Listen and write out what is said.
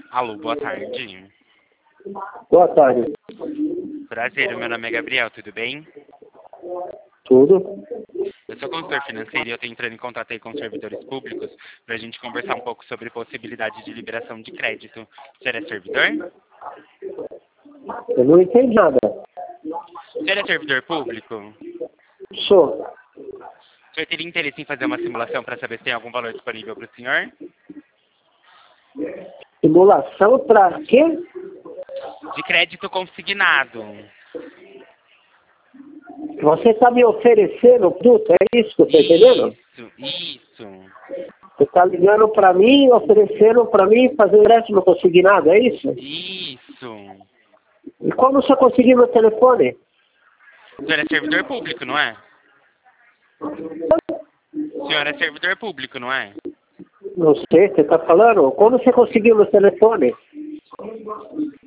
Alô, boa tarde. Boa tarde. Prazer, meu nome é Gabriel, tudo bem? Tudo? Eu sou consultor financeiro e eu estou entrando em contato aí com os servidores públicos para a gente conversar um pouco sobre possibilidade de liberação de crédito. O senhor é servidor? Eu não entendi nada. O senhor é servidor público? Sou. O senhor teria interesse em fazer uma simulação para saber se tem algum valor disponível para o senhor? Simulação para quê? De crédito consignado. Você está me oferecendo o produto, é isso que eu estou entendendo? Isso. Você está ligando para mim, oferecendo para mim fazer empréstimo consignado, é isso? Isso. E como você conseguiu meu telefone? O senhor é servidor público, não é? O senhor é servidor público, não é? Não sei, você está falando? Como você conseguiu meu telefone?